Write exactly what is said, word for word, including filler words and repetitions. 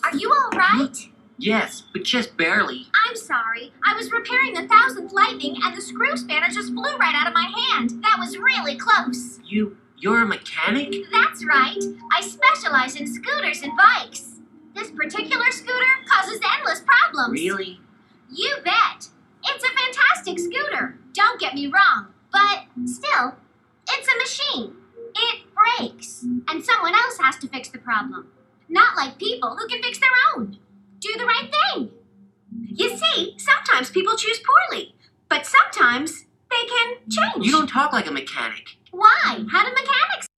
Are you all right? Yes, but just barely. I'm sorry. I was repairing the thousandth lightning and the screw spanner just flew right out of my hand. That was really close. You, you're a mechanic? That's right. I specialize in scooters and bikes. This particular scooter causes endless problems. Really? You bet. It's a fantastic scooter. Don't get me wrong. But still, it's a machine. It breaks. And someone else has to fix the problem. Not like people who can fix their own. Do the right thing. You see, sometimes people choose poorly, but sometimes they can change. You don't talk like a mechanic. Why? How do mechanics